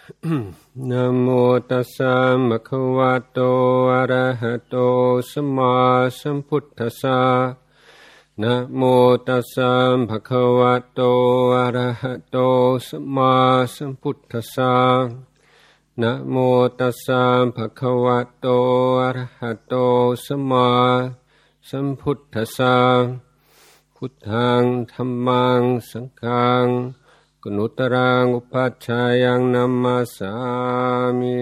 นะโมตัสสะภะคะวะโตอะระหะโตสัมมาสัมพุทธัสสะนะโมตัสสะภะคะวะโตอะระหะโตสัมมาสัมพุทธัสสะนะโมตัสสะภะคะวะโตอะระหะโตสัมมาสัมพุทธัสสะพุทธังธัมมังสังฆังกุณุตรังอุปัชฌายังนัมมาสามิ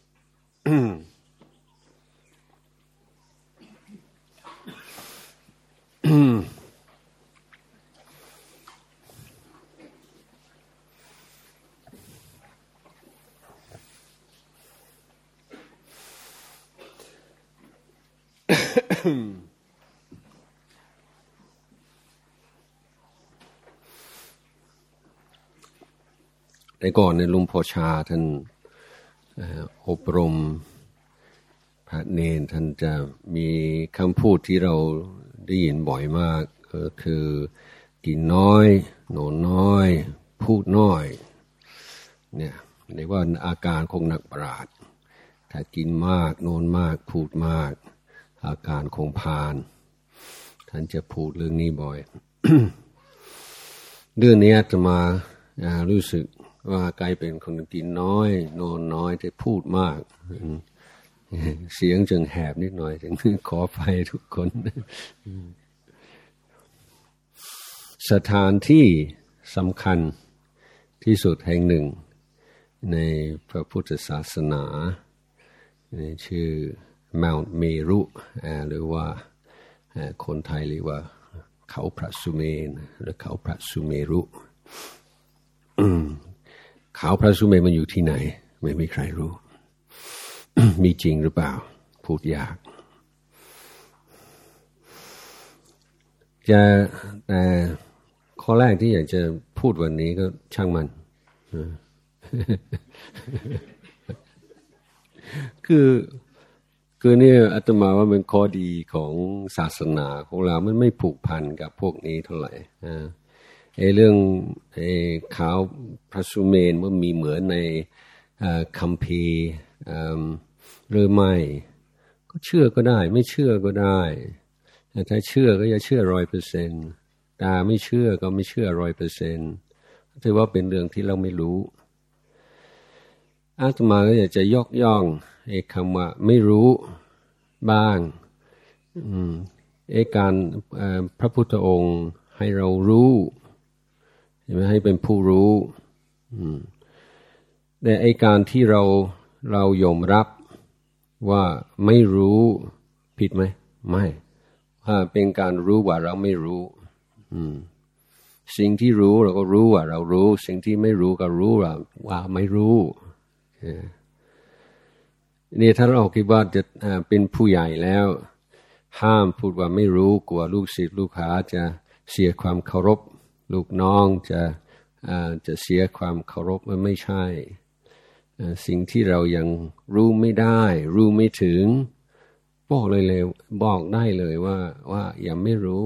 แต่ก่อนในลุงพ่อชาท่านอบรมพระเนรท่านจะมีคำพูดที่เราได้ยินบ่อยมากก็คือกินน้อยนอนน้อยพูดน้อยเนี่ยเรียกว่าอาการของนักปราชญ์ถ้ากินมากนอนมากพูดมากอาการของพาลท่านจะพูดเรื่องนี้บ่อย เรื่องนี้จะมารู้สึกว่ากลายเป็นคนกินน้อยนอนน้อยแต่พูดมากเสียงจึงแหบนิดหน่อยจึงขออภัยทุกคนสถานที่สำคัญที่สุดแห่งหนึ่งในพระพุทธศาสนาชื่อ Mount Meru หรือว่าคนไทยเรียกว่าเขาพระสุเมนหรือเขาพระสุเมรุเขาพระสุเมรุมันอยู่ที่ไหนไม่มีใครรู้ มีจริงหรือเปล่าพูดยากแต่ข้อแรกที่อยากจะพูดวันนี้ก็ช่างมันคือเนี่ยอาตมาว่าเป็นข้อดีของศาสนาของเรามันไม่ผูกพันกับพวกนี้เท่าไหร่เรื่องขาวพระสุเมนว่ามีเหมือนในคัมภีร์หรือไม่ก็เชื่อก็ได้ไม่เชื่อก็ได้แต่ถ้าเชื่อก็อย่าเชื่อ 100% แต่ไม่เชื่อก็ไม่เชื่อ 100% ถือว่าเป็นเรื่องที่เราไม่รู้อาตมาก็อยากจะยกย่องคำว่าไม่รู้บ้างการพระพุทธองค์ให้เรารู้ให้เป็นผู้รู้แต่การที่เรายอมรับว่าไม่รู้ผิดไหมไม่เป็นการรู้ว่าเราไม่รู้สิ่งที่รู้เราก็รู้ว่าเรารู้สิ่งที่ไม่รู้ก็รู้ว่าไม่รู้นี่ถ้าเราคิดว่าจะเป็นผู้ใหญ่แล้วห้ามพูดว่าไม่รู้กลัวลูกศิษย์ลูกหาจะเสียความเคารพลูกน้องจะเสียความเคารพมันไม่ใช่สิ่งที่เรายังรู้ไม่ได้รู้ไม่ถึงบอกได้เลยว่ายังไม่รู้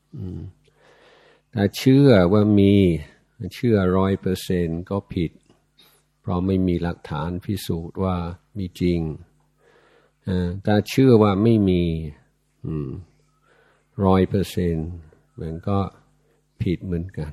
ถ้าเชื่อว่ามีเชื่อ 100% ก็ผิดเพราะไม่มีหลักฐานพิสูจน์ว่ามีจริงถ้าเชื่อว่าไม่มี100% มันก็ผิดเหมือนกัน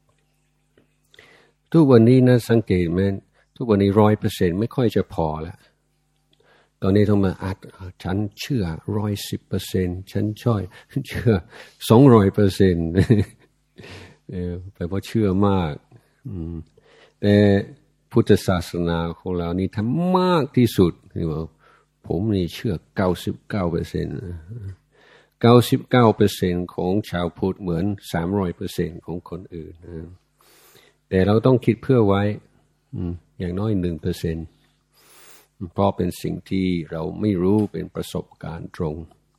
ทุกวันนี้นะสังเกตไหมทุกวันนี้ 100% ไม่ค่อยจะพอแล้วตอนนี้ต้องมาฉันเชื่อ 110% ฉันเชื่อ 200% แปลว่าเชื่อมากแต่พุทธศาสนาของเรานี่ทำมากที่สุดคือว่าผมนี่เชื่อ 99% 99% ของชาวพุทธเหมือน 300% ของคนอื่นแต่เราต้องคิดเพื่อไว้อย่างน้อย 1% เพราะเป็นสิ่งที่เราไม่รู้เป็นประสบการณ์ตรง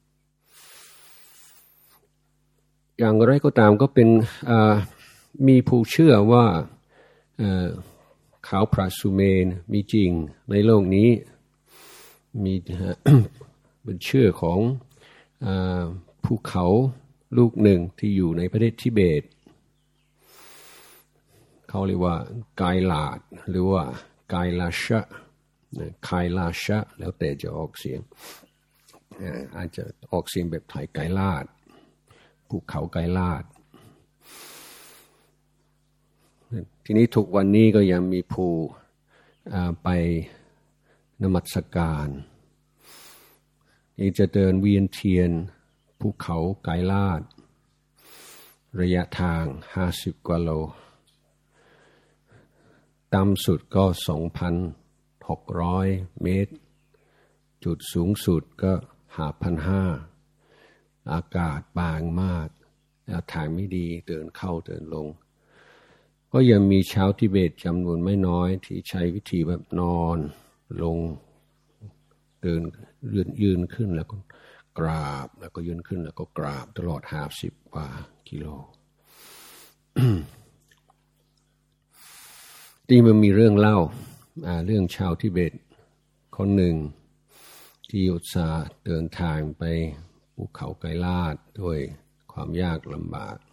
อย่างไรก็ตามก็เป็นมีผู้เชื่อว่าเขาพระสุเมนมีจริงในโลกนี้มีเป็นเชื่อของภูเขาลูกหนึ่งที่อยู่ในประเทศทิเบตเขาเรียกว่าไกลาดหรือว่ากายลาชะคายลาชะแล้วแต่จะออกเสียงอาจจะออกเสียงแบบไทยไกรลาดภูเขาไกรลาดทีนี้ทุกวันนี้ก็ยังมีผู้ไปนมัสการนี่จะเดินเวียนเทียนภูเขาไกรลาดระยะทาง50 กว่าโลต่ำสุดก็ 2,600 เมตรจุดสูงสุดก็ 5,500 อากาศบางมากทางไม่ดีเดินเข้าเดินลงก็ยังมีชาวทิเบตจำนวนไม่น้อยที่ใช้วิธีแบบนอนลงเดินยืนขึ้นแล้วก็กราบแล้วก็ยืนขึ้นแล้วก็กราบตลอด50 กว่ากิโล ที่มันมีเรื่องเล่าเรื่องชาวทิเบตคนหนึ่งที่อุตส่าห์เดินทางไปภูเขาไกรลาดด้วยความยากลำบาก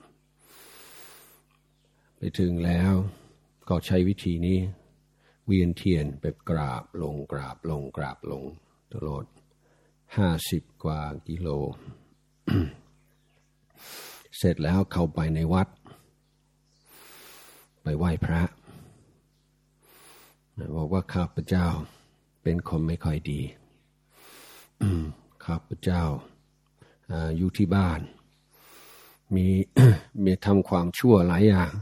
ไปถึงแล้วก็ใช้วิธีนี้เวียนเทียนแบบกราบลงกราบลงกราบลงตลอด50 กว่ากิโล เสร็จแล้วเข้าไปในวัดไปไหว้พระบอกว่าข้าพเจ้าเป็นคนไม่ค่อยดีข้าพเจ้าอยู่ที่บ้านมีทำความชั่วหลายอย่าง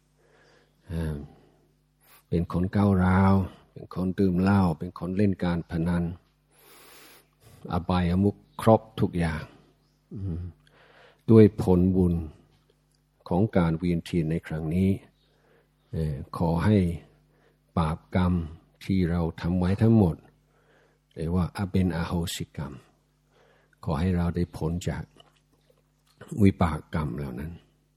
เป็นคนก้าวร้าวเป็นคนดื่มเหล้าเป็นคนเล่นการพนันอบายมุขครบทุกอย่างด้วยผลบุญของการเวียนเทียนในครั้งนี้ขอให้บาปกรรมที่เราทำไว้ทั้งหมดเรียกว่าเป็นอโหสิกรรมขอให้เราได้พ้นจากวิบากกรรมเหล่านั้น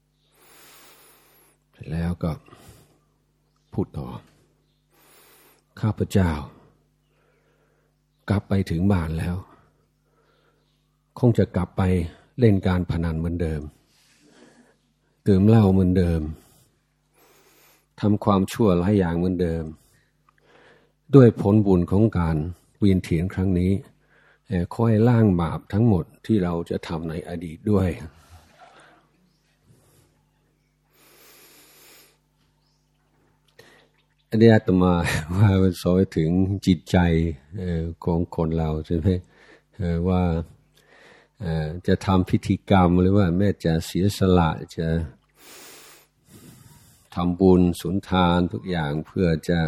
แล้วก็พูดต่อข้าพเจ้ากลับไปถึงบ้านแล้วคงจะกลับไปเล่นการพนันเหมือนเดิมดื่มเหล้าเหมือนเดิมทำความชั่วหลายอย่างเหมือนเดิมด้วยผลบุญของการเวียนเทียนครั้งนี้ขอให้ล้างบาปทั้งหมดที่เราจะทำในอดีตด้วยอันนี้อาตมาว่ามันสอนถึงจิตใจของคนเราใช่ไหมว่าจะทำพิธีกรรมหรือว่าแม้จะเสียสละจะทำบุญสุนทานทุกอย่างเพื่อจะ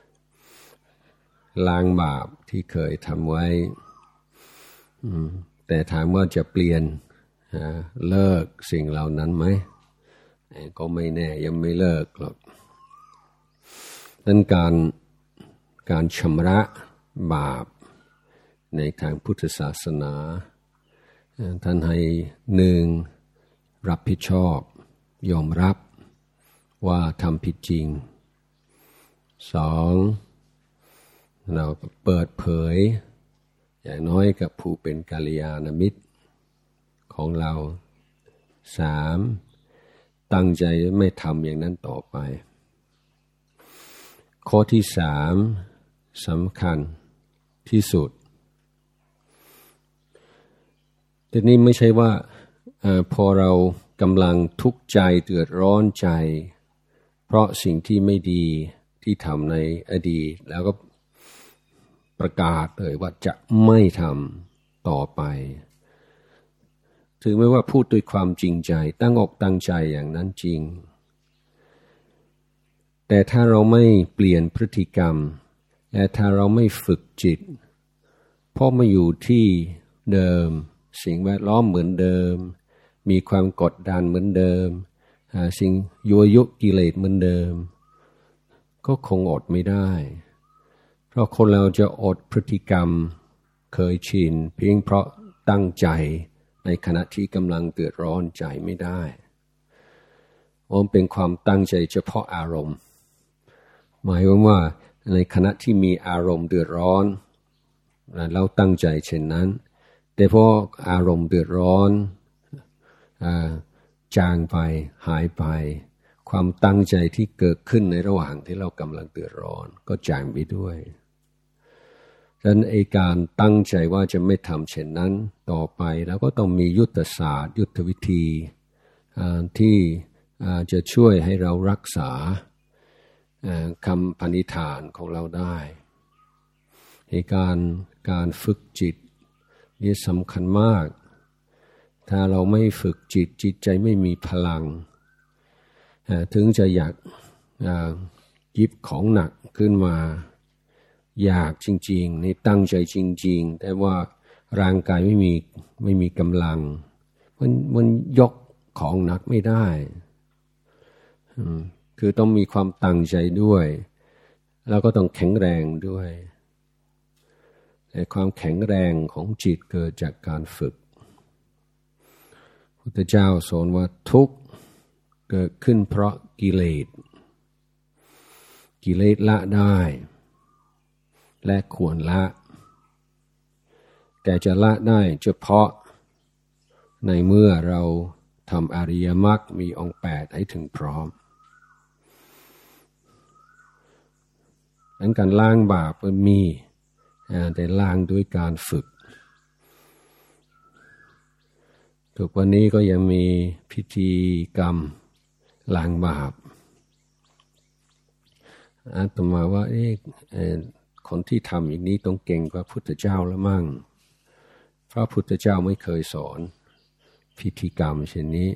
ล้างบาปที่เคยทำไว้แต่ถามว่าจะเปลี่ยนเลิกสิ่งเหล่านั้นไหมก็ไม่แน่ยังไม่เลิกหรอกนั้นการชำระบาปในทางพุทธศาสนาท่านให้1รับผิดชอบยอมรับว่าทำผิดจริง2เราเปิดเผยอย่างน้อยกับผู้เป็นกัลยาณมิตรของเรา3ตั้งใจไม่ทำอย่างนั้นต่อไปข้อที่3สำคัญที่สุดแต่นี่ไม่ใช่ว่าพอเรากำลังทุกข์ใจเดือดร้อนใจเพราะสิ่งที่ไม่ดีที่ทำในอดีตแล้วก็ประกาศเลยว่าจะไม่ทำต่อไปถึงแม้ว่าพูดด้วยความจริงใจตั้งอกตั้งใจอย่างนั้นจริงแต่ถ้าเราไม่เปลี่ยนพฤติกรรมและถ้าเราไม่ฝึกจิตพอมาอยู่ที่เดิมสิ่งแวดล้อมเหมือนเดิมมีความกดดันเหมือนเดิมสิ่งยั่วยุกิเลสเหมือนเดิมก็คงอดไม่ได้เพราะคนเราจะอดพฤติกรรมเคยชินเพียงเพราะตั้งใจในขณะที่กำลังเดือดร้อนใจไม่ได้มันเป็นความตั้งใจเฉพาะอารมณ์หมายว่าในขณะที่มีอารมณ์เดือดร้อนเราตั้งใจเช่นนั้นแต่พออารมณ์เดือดร้อนจางไปหายไปความตั้งใจที่เกิดขึ้นในระหว่างที่เรากำลังเดือดร้อนก็จางไปด้วยฉะนั้นไอ้การตั้งใจว่าจะไม่ทำเช่นนั้นต่อไปแล้วก็ต้องมียุทธศาสตร์ยุทธวิธีที่จะช่วยให้เรารักษาคำปณิธานของเราได้ในการฝึกจิตนี่สำคัญมากถ้าเราไม่ฝึกจิตใจไม่มีพลังถึงจะอยากหยิบของหนักขึ้นมาอยากจริงๆในตั้งใจจริงๆแต่ว่าร่างกายไม่มีกำลังมันยกของหนักไม่ได้คือต้องมีความตั้งใจด้วยแล้วก็ต้องแข็งแรงด้วยแต่ความแข็งแรงของจิตเกิดจากการฝึกพุทธเจ้าสอนว่าทุกข์เกิดขึ้นเพราะกิเลสละได้และควรละแต่จะละได้เฉพาะในเมื่อเราทำอริยมรรคมีองค์8ให้ถึงพร้อมดังการล้างบาปมันมีแต่ล้างด้วยการฝึกทุกวันนี้ก็ยังมีพิธีกรรมล้างบาปอาตมาว่าคนที่ทำอย่างนี้ต้องเก่งกว่าพุทธเจ้าแล้วมั่งเพราะพุทธเจ้าไม่เคยสอนพิธีกรรมเช่นนี้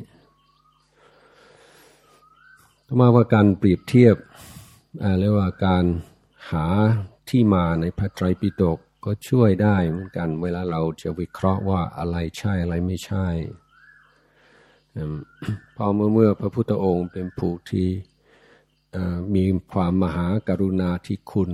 ต่อมาว่าการเปรียบเทียบเรียกว่าการหาที่มาในพระไตรปิฎกก็ช่วยได้เหมือนกันเวลาเราจะวิเคราะห์ว่าอะไรใช่อะไรไม่ใช่พอเมื่อพระพุทธองค์เป็นผู้ที่มีความมหากรุณาธิคุณ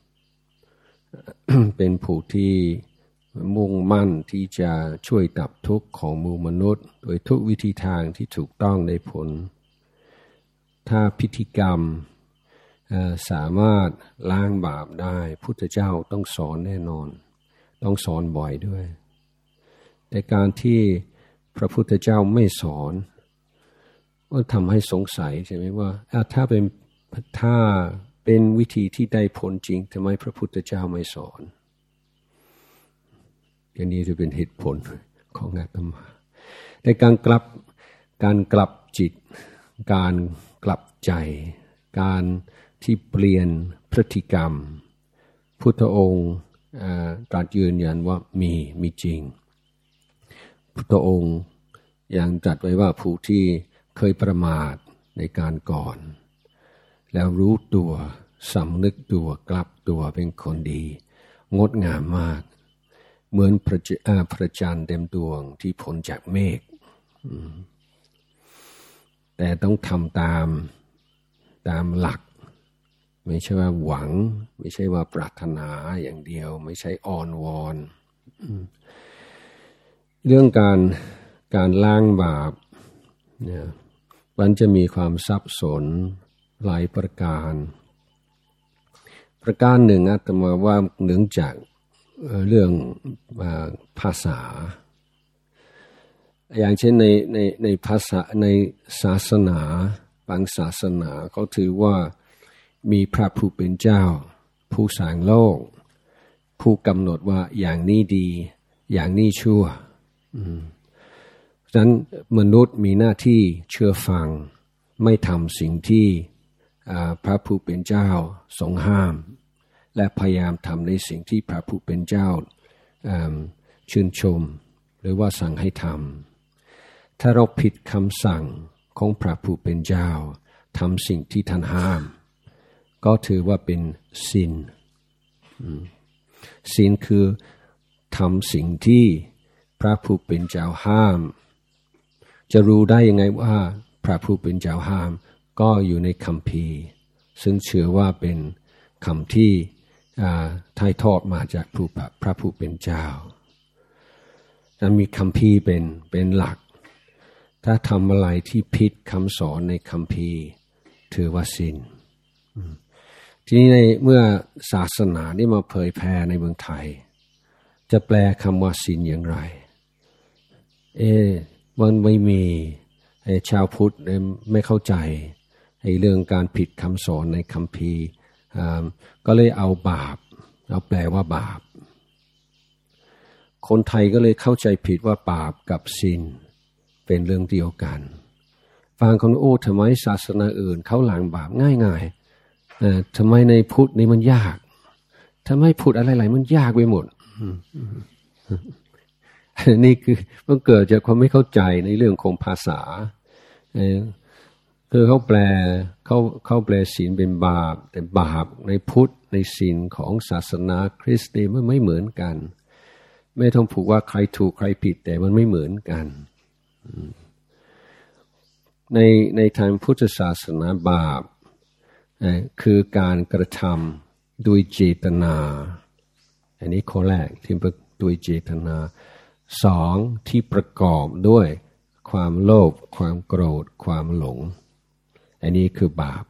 เป็นผู้ที่มุ่งมั่นที่จะช่วยดับทุกข์ของหมู่มนุษย์โดยทุกวิธีทางที่ถูกต้องได้ผลถ้าพิธีกรรมสามารถล้างบาปได้พุทธเจ้าต้องสอนแน่นอนต้องสอนบ่อยด้วยแต่การที่พระพุทธเจ้าไม่สอนก็ทำให้สงสัยใช่ไหมว่าถ้าเป็นวิธีที่ได้ผลจริงทำไมพระพุทธเจ้าไม่สอนอย่างนี้จะเป็นเหตุผลของอาตมาในการกลับจิตการกลับใจการที่เปลี่ยนพฤติกรรมพุทธองค์ตรัสยืนยันว่ามีจริงพุทธองค์ยังตรัสไว้ว่าผู้ที่เคยประมาทในการก่อนแล้วรู้ตัวสำนึกตัวกลับตัวเป็นคนดีงดงามมากเหมือนพระจันทร์เต็มดวงที่พ้นจากเมฆแต่ต้องทำตามหลักไม่ใช่ว่าหวังไม่ใช่ว่าปรารถนาอย่างเดียวไม่ใช่อ้อนวอนเรื่องการล้างบาปเนี่ยมันจะมีความซับซ้อนหลายประการหนึ่งอาตมาว่าเนื่องจากเรื่องภาษาอย่างเช่นในภาษาในศาสนาบางศาสนาเขาถือว่ามีพระผู้เป็นเจ้าผู้สร้างโลกผู้กำหนดว่าอย่างนี้ดีอย่างนี้ชั่วฉะนั้นมนุษย์มีหน้าที่เชื่อฟังไม่ทำสิ่งที่พระผู้เป็นเจ้าทรงห้ามและพยายามทำในสิ่งที่พระผู้เป็นเจ้าชื่นชมหรือว่าสั่งให้ทำถ้าเราผิดคำสั่งของพระผู้เป็นเจ้าทำสิ่งที่ท่านห้ามก็ถือว่าเป็นศีลคือทำสิ่งที่พระผู้เป็นเจ้าห้ามจะรู้ได้ยังไงว่าพระผู้เป็นเจ้าห้ามก็อยู่ในคัมภีร์ซึ่งเชื่อว่าเป็นคำที่ถ่ายทอดมาจากพระผู้เป็นเจ้านั้นมีคัมภีร์เป็นหลักถ้าทำอะไรที่ผิดคำสอนในคัมภีร์ถือว่าศีลทีนี้เมื่อศาสนาได้มาเผยแพร่ในเมืองไทยจะแปลคำว่าศีลอย่างไรมันไม่มีชาวพุทธไม่เข้าใจเรื่องการผิดคำสอนในคัมภีร์ก็เลยเอาบาปเอาแปลว่าบาปคนไทยก็เลยเข้าใจผิดว่าบาปกับศีลเป็นเรื่องเดียวกันฟังคนโอ้ทำไมศาสนาอื่นเขาหลังบาปง่ายๆทำไมในพุทธนี่มันยากทำไมพุทธอะไรๆมันยากไปหมดนี่คือมันเกิดจากความไม่เข้าใจในเรื่องของภาษาคือเขาแปลศีลเป็นบาปแต่บาปในพุทธในศีลของศาสนาคริสต์นี่มันไม่เหมือนกันไม่ต้องผูกว่าใครถูกใครผิดแต่มันไม่เหมือนกันในทางพุทธศาสนาบาปคือการกระทำโดยเจตนาอันนี้ข้อแรกที่โดยเจตนาสองที่ประกอบด้วยความโลภความโกรธความหลงอันนี้คือบาป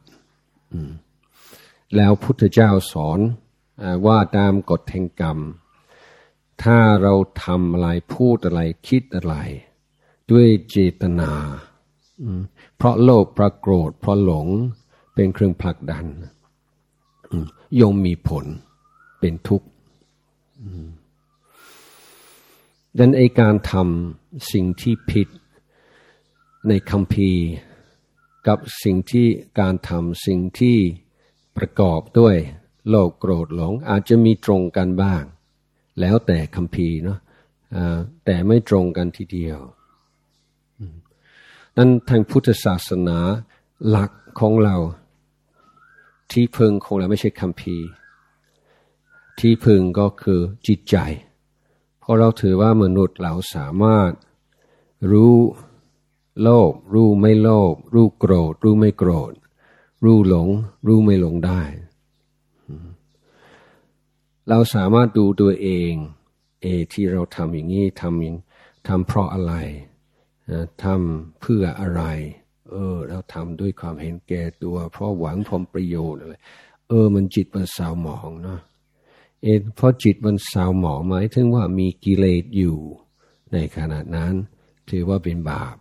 แล้วพุทธเจ้าสอนว่าตามกฎแห่งกรรมถ้าเราทำอะไรพูดอะไรคิดอะไรด้วยเจตนาเพราะโลภเพราะโกรธเพราะหลงเป็นเครื่องผลักดันย่อมมีผลเป็นทุกข์ดังนั้นการทำสิ่งที่ผิดในคัมภีร์กับสิ่งที่การทำสิ่งที่ประกอบด้วยโลภโกรธหลงอาจจะมีตรงกันบ้างแล้วแต่คัมภีร์เนาะแต่ไม่ตรงกันทีเดียวนั้นทางพุทธศาสนาหลักของเราที่พึ่งของเราไม่ใช่คัมภีร์ที่พึ่งก็คือจิตใจเพราะเราถือว่ามนุษย์เราสามารถรู้โลภรู้ไม่โลภรู้โกรธรู้ไม่โกรธรู้หลงรู้ไม่หลงได้เราสามารถดูตัวเองที่เราทำอย่างนี้ทำเพราะอะไรทำเพื่ออะไรเราทำด้วยความเห็นแก่ตัวเพราะหวังผลประโยชน์อะไรมันจิตมันเศร้าหมองเนาะเพราะจิตมันเศร้าหมองหมายถึงว่ามีกิเลสอยู่ในขณะนั้นถือว่าเป็นบาป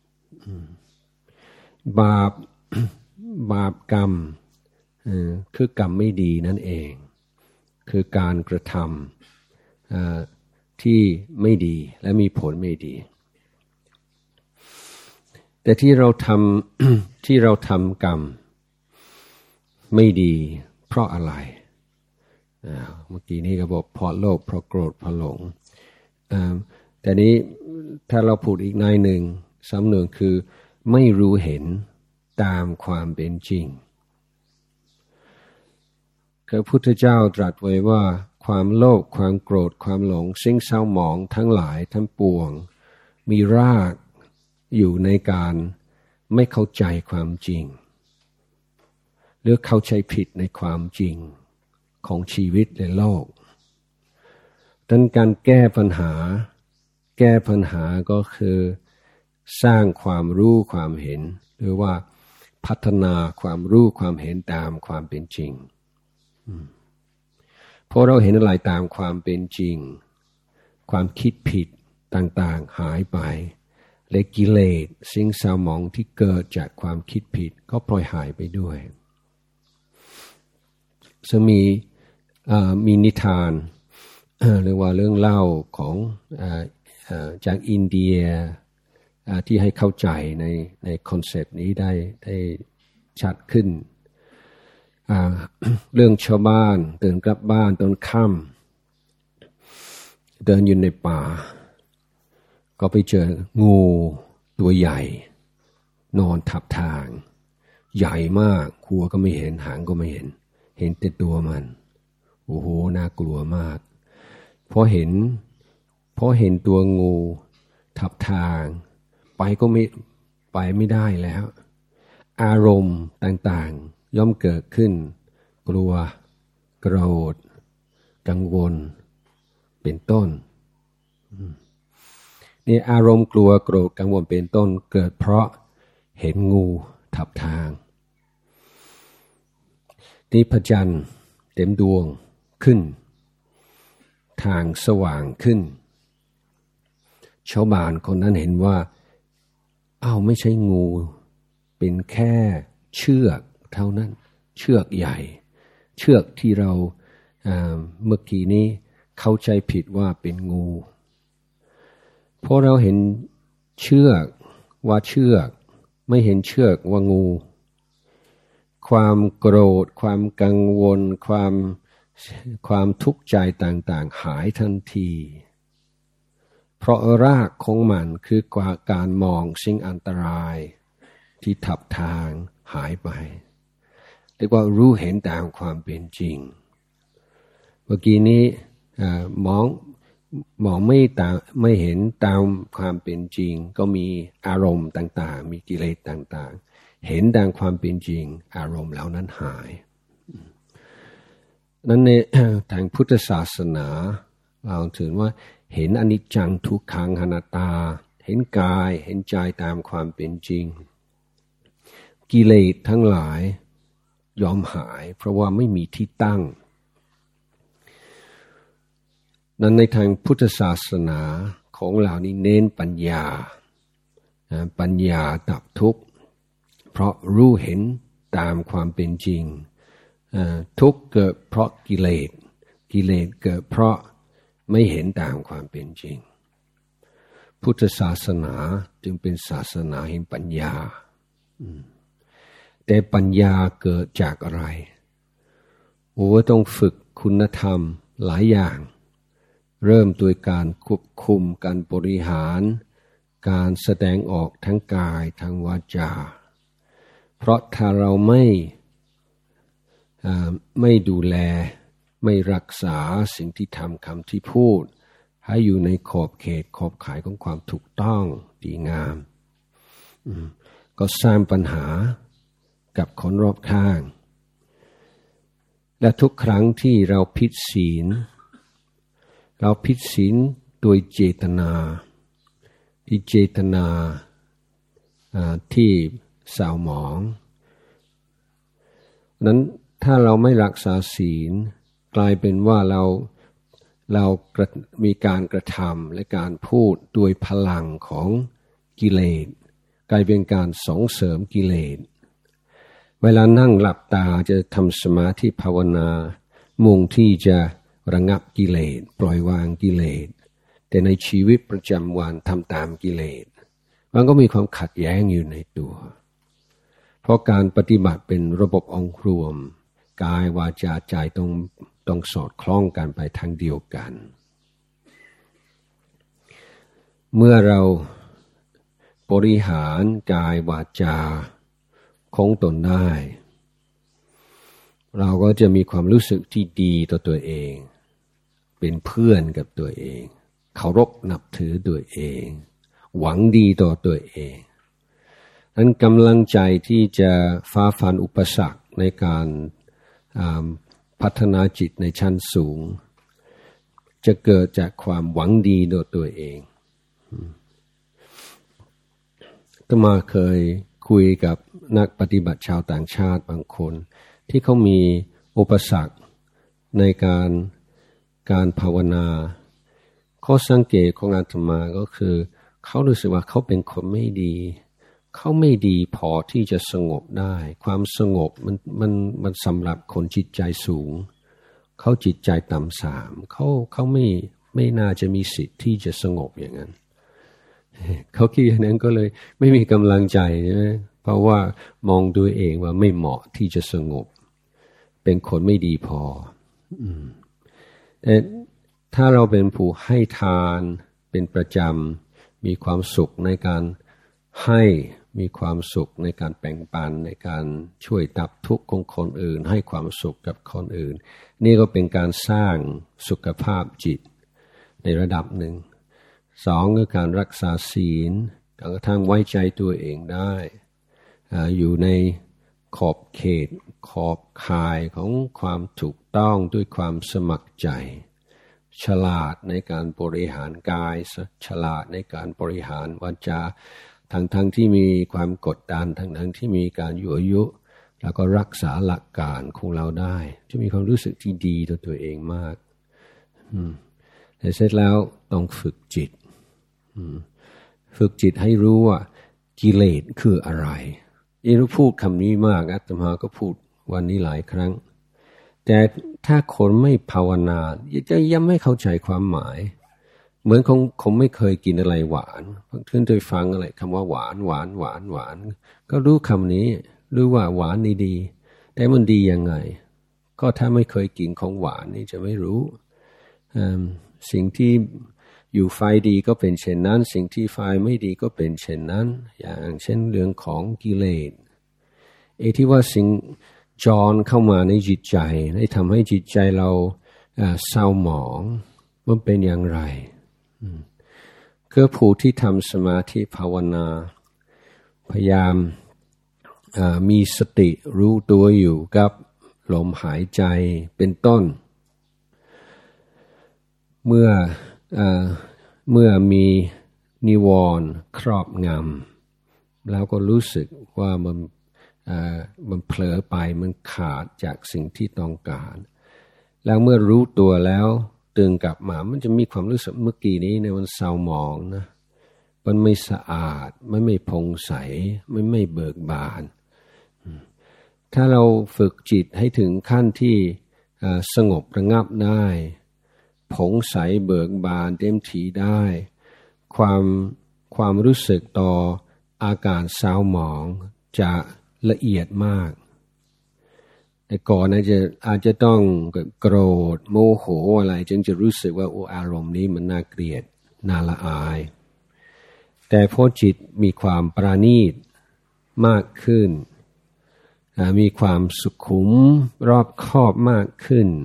บาปกรรมคือกรรมไม่ดีนั่นเองคือการกระทำที่ไม่ดีและมีผลไม่ดีแต่ที่เราทำกรรมไม่ดีเพราะอะไรเมื่อกี้นี้ก็บอกเพราะโลภเพราะโกรธเพราะหลงแต่นี้ถ้าเราพูดอีกในหนึ่งสำนวนคือไม่รู้เห็นตามความเป็นจริงพระพุทธเจ้าตรัสไว้ว่าความโลภความโกรธความหลงสิ่งเศร้าหมองทั้งหลายทั้งปวงมีรากอยู่ในการไม่เข้าใจความจริงหรือเข้าใจผิดในความจริงของชีวิตในโลกดังนั้นการแก้ปัญหาก็คือสร้างความรู้ความเห็นหรือว่าพัฒนาความรู้ความเห็นตามความเป็นจริงพอเราเห็นอะไรตามความเป็นจริงความคิดผิดต่างๆหายไปและกิเลสสิ่งเศร้าหมองที่เกิดจากความคิดผิดก็ปล่อยหายไปด้วยจะมีนิทานหรือว่าเรื่องเล่าของจากอินเดียที่ให้เข้าใจในคอนเซปต์นี้ได้ชัดขึ้นเรื่องชาวบ้านเดินกลับบ้านตอนค่ำเดินอยู่ในป่าก็ไปเจองูตัวใหญ่นอนทับทางใหญ่มากหัวก็ไม่เห็นหางก็ไม่เห็นแต่ตัวมันโอ้โหน่ากลัวมากพอเห็นตัวงูทับทางไปไม่ได้แล้วอารมณ์ต่างๆย่อมเกิดขึ้นกลัวโกรธกังวลเป็นต้นนี่อารมณ์กลัวโกรธกังวลเป็นต้นเกิดเพราะเห็นงูทับทางนี่พระจันทร์เต็มดวงขึ้นทางสว่างขึ้นชาวบ้านคนนั้นเห็นว่าไม่ใช่งูเป็นแค่เชือกเท่านั้นเชือกใหญ่เชือกที่เราเมื่อกี้นี้เข้าใจผิดว่าเป็นงูเพราะเราเห็นเชือกว่าเชือกไม่เห็นเชือกว่างูความโกรธความกังวลความทุกข์ใจต่างๆหายทันทีเพราะรากของมันคือการมองสิ่งอันตรายที่ทับทางหายไปเรียกว่ารู้เห็นตามความเป็นจริงเมื่อกี้นี้มองไม่เห็นตามความเป็นจริงก็มีอารมณ์ต่างๆมีกิเลสต่างๆเห็นตามความเป็นจริงอารมณ์เหล่านั้นหายนั้นในทางพุทธศาสนาเราถือว่าเห็นอนิจจังทุกขังอนัตตาเห็นกายเห็นใจตามความเป็นจริงกิเลสทั้งหลายยอมหายเพราะว่าไม่มีที่ตั้งนั้นในทางพุทธศาสนาของเรานี่เน้นปัญญาดับทุกข์เพราะรู้เห็นตามความเป็นจริงทุกข์เกิดเพราะกิเลสเกิดเพราะไม่เห็นตามความเป็นจริงพุทธศาสนาจึงเป็นศาสนาแห่งปัญญาแต่ปัญญาเกิดจากอะไรต้องฝึกคุณธรรมหลายอย่างเริ่มโดยการควบคุมการบริหารการแสดงออกทั้งกายทั้งวาจาเพราะถ้าเราไม่ดูแลไม่รักษาสิ่งที่ทำคำที่พูดให้อยู่ในขอบเขตขอบข่ายของความถูกต้องดีงามก็สร้างปัญหากับคนรอบข้างและทุกครั้งที่เราผิดศีลโดยเจตนาที่เศร้าหมองนั้นถ้าเราไม่รักษาศีลกลายเป็นว่าเรามีการกระทำและการพูดโดยพลังของกิเลสกลายเป็นการส่งเสริมกิเลสเวลานั่งหลับตาจะทำสมาธิภาวนามุ่งที่จะระงับกิเลสปล่อยวางกิเลสแต่ในชีวิตประจำวันทำตามกิเลสมันก็มีความขัดแย้งอยู่ในตัวเพราะการปฏิบัติเป็นระบบองค์รวมกายวาจาใจต้องสอดคล้องกันไปทางเดียวกันเมื่อเราบริหารกายวาจาของตนได้เราก็จะมีความรู้สึกที่ดีต่อตัวเองเป็นเพื่อนกับตัวเองเคารพนับถือตัวเองหวังดีต่อตัวเองนั้นกำลังใจที่จะฝ่าฟันอุปสรรคในการพัฒนาจิตในชั้นสูงจะเกิดจากความหวังดีต่อตัวเองก็มาเคยคุยกับนักปฏิบัติชาวต่างชาติบางคนที่เขามีอุปสรรคในการภาวนาข้อสังเกตของอาตมาก็คือเขารู้สึกว่าเขาเป็นคนไม่ดีเขาไม่ดีพอที่จะสงบได้ความสงบมันสำหรับคนจิตใจสูงเขาจิตใจต่ำสามเขาไม่น่าจะมีสิทธิ์ที่จะสงบอย่างนั้นเขาคิดอย่างนั้นก็เลยไม่มีกำลังใจใช่ไหมเพราะว่ามองดูเองว่าไม่เหมาะที่จะสงบเป็นคนไม่ดีพอแต่ถ้าเราเป็นผู้ให้ทานเป็นประจำมีความสุขในการให้มีความสุขในการแบ่งปันในการช่วยดับทุกข์ของคนอื่นให้ความสุขกับคนอื่นนี่ก็เป็นการสร้างสุขภาพจิตในระดับหนึ่งสองคือการรักษาศีลจนกระทั่งไว้ใจตัวเองได้อยู่ในขอบเขตขอบข่ายของความถูกต้องด้วยความสมัครใจฉลาดในการบริหารกายฉลาดในการบริหารวาจาทั้งที่มีความกดดันทั้งที่มีการยั่วยุแล้วก็รักษาหลักการของเราได้จะมีความรู้สึกที่ดีต่อตัวเองมากแต่เสร็จแล้วต้องฝึกจิตให้รู้ว่ากิเลสคืออะไรเราพูดคำนี้มากอาตมาก็พูดวันนี้หลายครั้งแต่ถ้าคนไม่ภาวนาจะยังไม่เข้าใจความหมายเหมือนคงไม่เคยกินอะไรหวานเพิ่งเคยฟังอะไรคำว่าหวานหวานหวานหวานก็รู้คำนี้รู้ว่าหวานนี่ดีแต่มันดียังไงก็ถ้าไม่เคยกินของหวานนี่จะไม่รู้สิ่งที่อยู่ไฟดีก็เป็นเช่นนั้นสิ่งที่ไฟไม่ดีก็เป็นเช่นนั้นอย่างเช่นเรื่องของกิเลสที่ว่าสิ่งจรเข้ามาในจิตใจได้ทำให้จิตใจเราเศร้าหมองมันเป็นอย่างไรคือผู้ที่ทำสมาธิภาวนาพยายามมีสติรู้ตัวอยู่กับลมหายใจเป็นต้นเมื่อมีนิวรณ์ครอบงำแล้วก็รู้สึกว่ามันเผลอไปมันขาดจากสิ่งที่ต้องการแล้วเมื่อรู้ตัวแล้วตื่นกลับมามันจะมีความรู้สึกเมื่อกี้นี้เนี่ยมันเศร้าหมองนะมันไม่สะอาดมันไม่ผ่องใสมันไม่เบิกบานถ้าเราฝึกจิตให้ถึงขั้นที่สงบระงับได้ผ่องใสเบิกบานเต็มที่ได้ความรู้สึกต่ออาการเศร้าหมองจะละเอียดมากแต่ก่อนอาจจะต้องโกรธโมโหอะไรจึงจะรู้สึกว่าอารมณ์นี้มันน่าเกลียดน่าละอายแต่พอจิตมีความปราณีตมากขึ้นมีความสุขุมรอบคอบมากขึ้น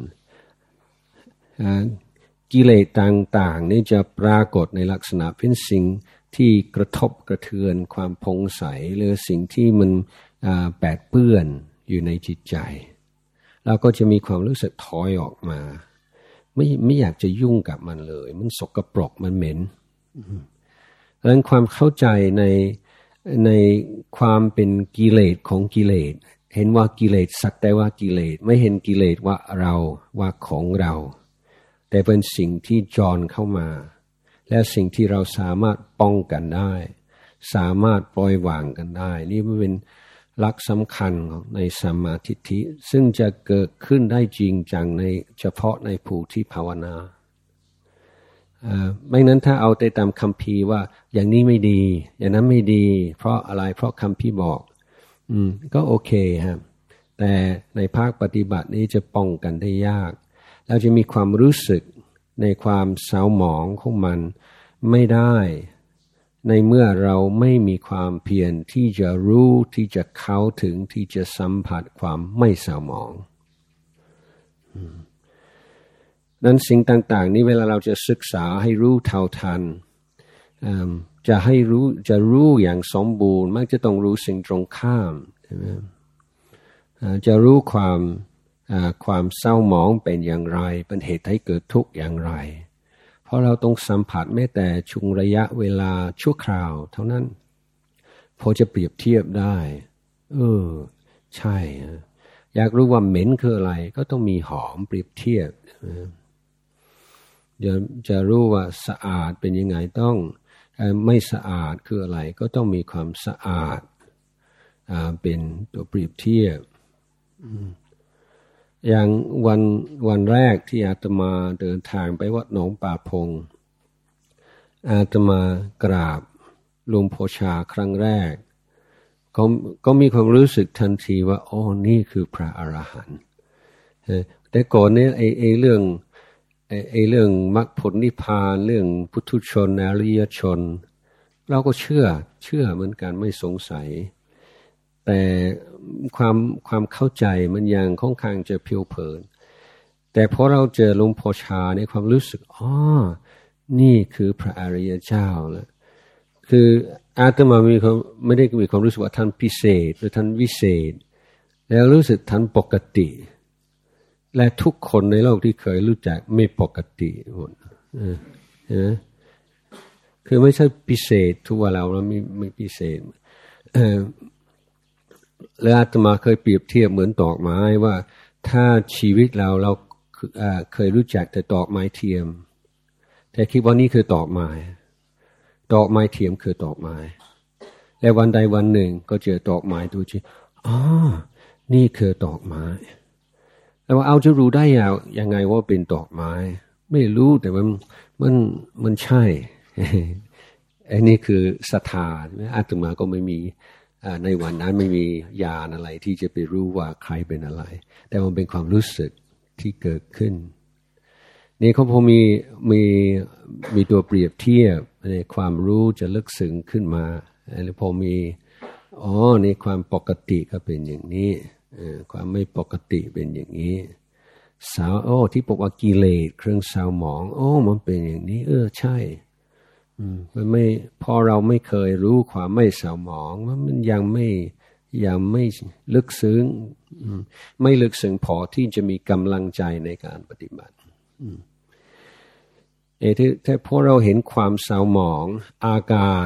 กิเลสต่างๆนี่จะปรากฏในลักษณะเป็นสิ่งที่กระทบกระเทือนความผ่องใสหรือสิ่งที่มันแปดเปื้อนอยู่ในจิตใจเราก็จะมีความรู้สึกถอยออกมาไม่อยากจะยุ่งกับมันเลยมันสกปรกมันเหม็นดังนั้นความเข้าใจในความเป็นกิเลสของกิเลสเห็นว่ากิเลสสักแต่ว่ากิเลสไม่เห็นกิเลสว่าเราว่าของเราแต่เป็นสิ่งที่จรเข้ามาและสิ่งที่เราสามารถป้องกันได้สามารถปล่อยวางกันได้นี่มันเป็นหลักสำคัญในสัมมาทิฏฐิซึ่งจะเกิดขึ้นได้จริงจังในเฉพาะในผู้ที่ภาวนาไม่นั้นถ้าเอาแต่ตามคัมภีร์ว่าอย่างนี้ไม่ดีอย่างนั้นไม่ดีเพราะอะไรเพราะคัมภีร์บอกก็โอเคครับแต่ในภาคปฏิบัตินี้จะป้องกันได้ยากเราจะมีความรู้สึกในความเศร้าหมองของมันไม่ได้ในเมื่อเราไม่มีความเพียรที่จะรู้ที่จะเข้าถึงที่จะสัมผัสความไม่เศร้าหมองนั้นสิ่งต่างๆนี้เวลาเราจะศึกษาให้รู้เท่าทันจะรู้อย่างสมบูรณ์มักจะต้องรู้สิ่งตรงข้ามใช่ไหมจะรู้ความเศร้าหมองเป็นอย่างไรเป็นเหตุให้เกิดทุกข์อย่างไรเพราะเราต้องสัมผัสแม้แต่ช่วงระยะเวลาชั่วคราวเท่านั้นพอจะเปรียบเทียบได้ใช่อยากรู้ว่าเหม็นคืออะไรก็ต้องมีหอมเปรียบเทียบจะรู้ว่าสะอาดเป็นยังไงต้องไม่สะอาดคืออะไรก็ต้องมีความสะอาดเป็นตัวเปรียบเทียบอย่างวันแรกที่อาตมาเดินทางไปวัดหนองป่าพงอาตมากราบหลวงพ่อชาครั้งแรกก็มีความรู้สึกทันทีว่านี่คือพระอรหันต์แต่ก่อนนี้เรื่องมรรคผลนิพพานเรื่องพุทธชนอริยชนเราก็เชื่อเหมือนกันไม่สงสัยแต่ความเข้าใจมันยังค่อนข้างจะเพียวเผินแต่พอเราเจอหลวงพ่อชาในความรู้สึกนี่คือพระอริยเจ้าแล้วคืออาตมาไม่ได้มีความรู้สึกว่าท่านพิเศษหรือท่านวิเศษแล้วรู้สึกท่านปกติและทุกคนในโลกที่เคยรู้จักไม่ปกติหมดคือไม่ใช่พิเศษทุกว่าเราไม่พิเศษแล้วอาตมาเคยเปรียบเทียบเหมือนดอกไม้ว่าถ้าชีวิตเราเคยรู้จักแต่ดอกไม้เทียมแต่คิดว่านี่คือดอกไม้เทียมคือดอกไม้และวันใดวันหนึ่งก็เจอดอกไม้ดูจริงนี่คือดอกไม้แล้วว่าเอาจะรู้ได้ยังไงว่าเป็นดอกไม้ไม่รู้แต่ว่ามันใช่อันนี้คือศรัทธาอาตมาก็ไม่มีในวันนั้นไม่มีญาณอะไรที่จะไปรู้ว่าใครเป็นอะไรแต่มันเป็นความรู้สึกที่เกิดขึ้นนี่เขาพอมีตัวเปรียบเทียบในความรู้จะลึกซึ้งขึ้นมาแล้วพอมีในความปกติก็เป็นอย่างนี้ความไม่ปกติเป็นอย่างนี้ที่บอกว่ากิเลสเครื่องเศร้าหมองมันเป็นอย่างนี้ใช่มันไม่พอเราไม่เคยรู้ความไม่เศร้าหมองมันยังไม่ลึกซึ้งไม่ลึกซึ้งพอที่จะมีกำลังใจในการปฏิบัติถ้าพอเราเห็นความเศร้าหมองอาการ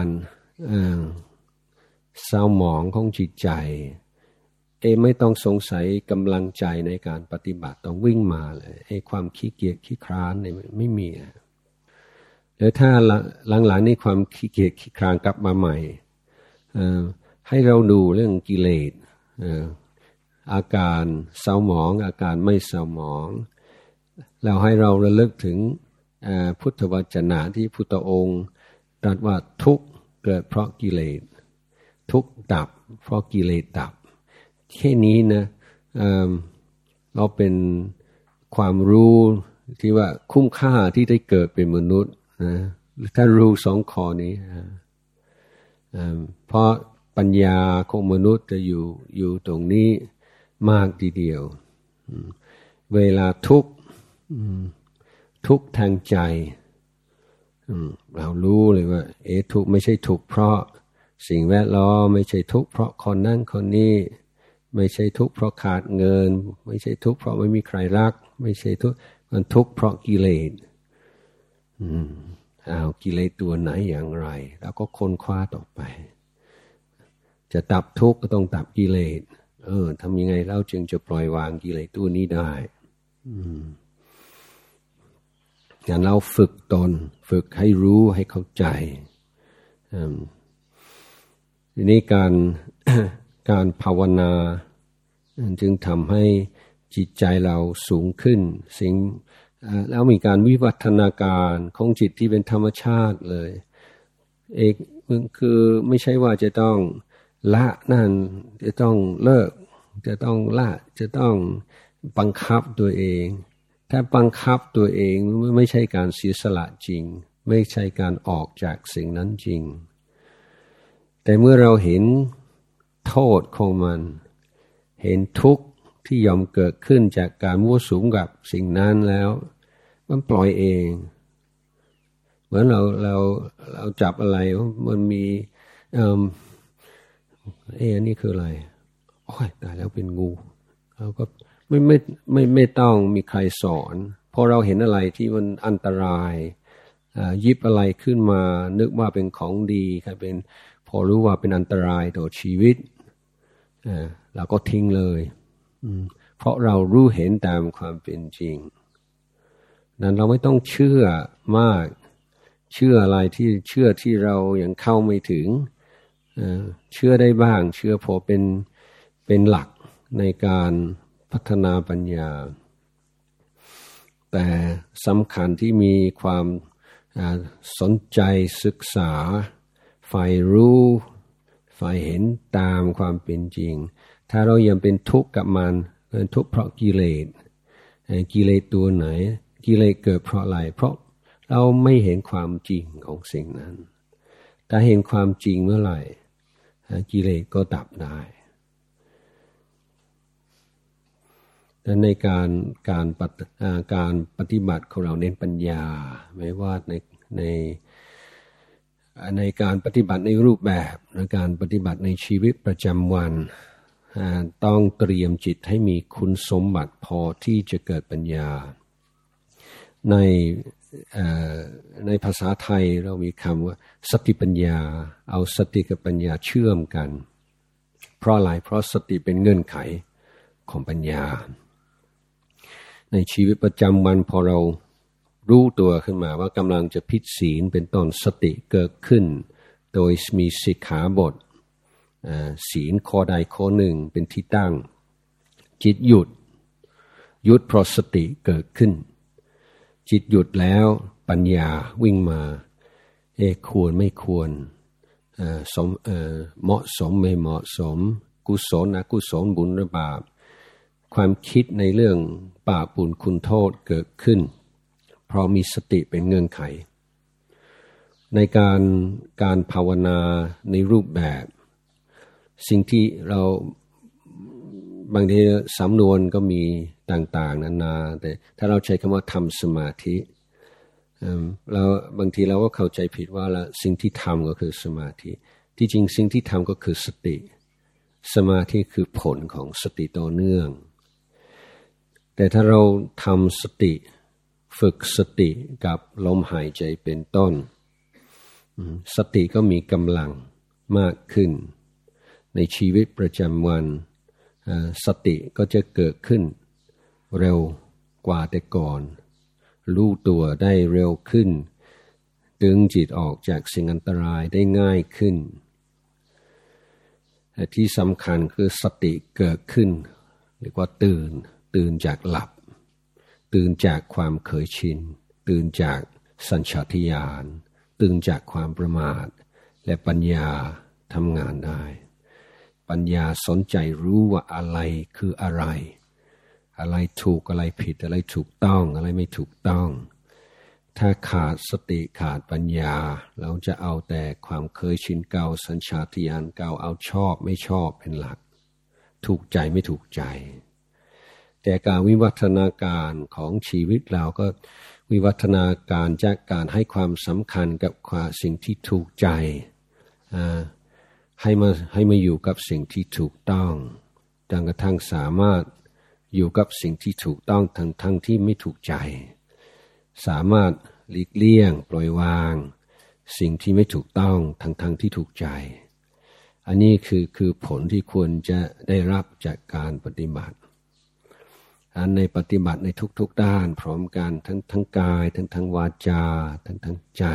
เศร้าหมองของจิตใจไม่ต้องสงสัยกำลังใจในการปฏิบัติต้องวิ่งมาเลยความขี้เกียจขี้คร้านเนี่ยไม่มีแล้วถ้าหลังๆนี่ความขี้เกียจขี้คร้านกลับมาใหม่ให้เราดูเรื่องกิเลสอาการเศร้าหมองอาการไม่เศร้าหมองแล้วให้เราระลึกถึงพุทธวจนะที่พุทธองค์ตรัสว่าทุกข์เกิดเพราะกิเลสทุกข์ดับเพราะกิเลสดับแค่นี้นะเราเป็นความรู้ที่ว่าคุ้มค่าที่ได้เกิดเป็นมนุษย์นะถ้ารู้สองข้อนี้เพราะปัญญาของมนุษย์จะอยู่ตรงนี้มากทีเดียวเวลาทุกข์ทางใจเรารู้เลยว่าทุกข์ไม่ใช่ทุกข์เพราะสิ่งแวดล้อมไม่ใช่ทุกข์เพราะคนนั้นคนนี้ไม่ใช่ทุกข์เพราะขาดเงินไม่ใช่ทุกข์เพราะไม่มีใครรักไม่ใช่ทุกข์มันทุกข์เพราะกิเลสกิเลสตัวไหนอย่างไรแล้วก็ค้นคว้าต่อไปจะดับทุกข์ก็ต้องดับกิเลสทำยังไงเราจึงจะปล่อยวางกิเลสตัวนี้ได้งั้นเราฝึกตนฝึกให้รู้ให้เข้าใจทีนี้การภาวนาจึงทำให้จิตใจเราสูงขึ้นแล้วมีการวิวัฒนาการของจิตที่เป็นธรรมชาติเลยคือไม่ใช่ว่าจะต้องละนั่นจะต้องเลิกจะต้องละจะต้องบังคับตัวเองถ้าบังคับตัวเองไม่ใช่การเสียสละจริงไม่ใช่การออกจากสิ่งนั้นจริงแต่เมื่อเราเห็นโทษของมันเห็นทุกข์ที่ยอมเกิดขึ้นจากการมั่วสุมกับสิ่งนั้นแล้วมันปล่อยเองเหมือนเราจับอะไรมันมีอันนี้คืออะไรตายแล้วเป็นงูเราก็ไม่ต้องมีใครสอนพอเราเห็นอะไรที่มันอันตรายหยิบอะไรขึ้นมานึกว่าเป็นของดีครับเป็นพอรู้ว่าเป็นอันตรายต่อชีวิตเราก็ทิ้งเลยเพราะเรารู้เห็นตามความเป็นจริงนั้นเราไม่ต้องเชื่อมากเชื่ออะไรที่เรายังเข้าไม่ถึงเชื่อได้บ้างเชื่อพอเป็นหลักในการพัฒนาปัญญาแต่สำคัญที่มีความสนใจศึกษาใฝ่รู้ใฝ่เห็นตามความเป็นจริงถ้าเรายังเป็นทุกข์กับมันเป็นทุกข์เพราะกิเลสตัวไหนกิเลสเกิดเพราะอะไรเพราะเราไม่เห็นความจริงของสิ่งนั้นถ้าเห็นความจริงเมื่อไหร่กิเลสก็ดับได้และในการปฏิบัติของเราเน้นปัญญาไม่ว่าในการปฏิบัติในรูปแบบในการปฏิบัติในชีวิตประจำวันต้องเตรียมจิตให้มีคุณสมบัติพอที่จะเกิดปัญญาในภาษาไทยเรามีคำว่าสติปัญญาเอาสติกับปัญญาเชื่อมกันเพราะอะไรเพราะสติเป็นเงื่อนไขของปัญญาในชีวิตประจำวันพอเรารู้ตัวขึ้นมาว่ากำลังจะผิดศีลเป็นต้นสติเกิดขึ้นโดยมีสิกขาบทศีลข้อใดข้อหนึ่งเป็นที่ตั้งจิตหยุดเพราะสติเกิดขึ้นจิตหยุดแล้วปัญญาวิ่งมาควรไม่ควรเหมาะสมไม่เหมาะสมกุศลอกุศลบุญหรือบาปความคิดในเรื่องบาปบุญคุณโทษเกิดขึ้นเพราะมีสติเป็นเงื่อนไขในการภาวนาในรูปแบบสิ่งที่เราบางทีสำนวนก็มีต่างๆนานาแต่ถ้าเราใช้คำว่าทำสมาธิเราบางทีเราก็เข้าใจผิดว่าละสิ่งที่ทำก็คือสมาธิที่จริงสิ่งที่ทำก็คือสติสมาธิคือผลของสติต่อเนื่องแต่ถ้าเราทำสติฝึกสติกับลมหายใจเป็นต้นสติก็มีกำลังมากขึ้นในชีวิตประจำวันสติก็จะเกิดขึ้นเร็วกว่าแต่ก่อนรู้ตัวได้เร็วขึ้นดึงจิตออกจากสิ่งอันตรายได้ง่ายขึ้นแต่ที่สำคัญคือสติเกิดขึ้นเรียกว่าตื่นจากหลับตื่นจากความเคยชินตื่นจากสัญชาตญาณตื่นจากความประมาทและปัญญาทำงานได้ปัญญาสนใจรู้ว่าอะไรคืออะไรถูกอะไรผิดอะไรถูกต้องอะไรไม่ถูกต้องถ้าขาดสติขาดปัญญาเราจะเอาแต่ความเคยชินเก่าสัญชาตญาณเก่าเอาชอบไม่ชอบเป็นหลักถูกใจไม่ถูกใจแต่การวิวัฒนาการของชีวิตเราก็วิวัฒนาการจากการให้ความสำคัญกับสิ่งที่ถูกใจให้มาอยู่กับสิ่งที่ถูกต้องจนกระทั่งสามารถอยู่กับสิ่งที่ถูกต้องทั้งที่ไม่ถูกใจสามารถหลีกเลี่ยงปล่อยวางสิ่งที่ไม่ถูกต้องทั้งที่ถูกใจอันนี้คือผลที่ควรจะได้รับจากการปฏิบัติในปฏิบัติในทุกๆด้านพร้อมกันทั้งกายทั้งวาจาทั้งใจ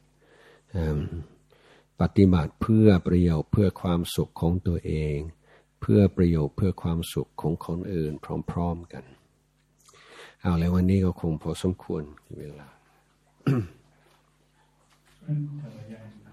ปฏิบัติเพื่อประโยชน์เพื่อความสุขของตัวเองเพื่อประโยชน์เพื่อความสุขของคนอื่นพร้อมๆกันเอาแล้ววันนี้ก็คงพอสมควรเวลา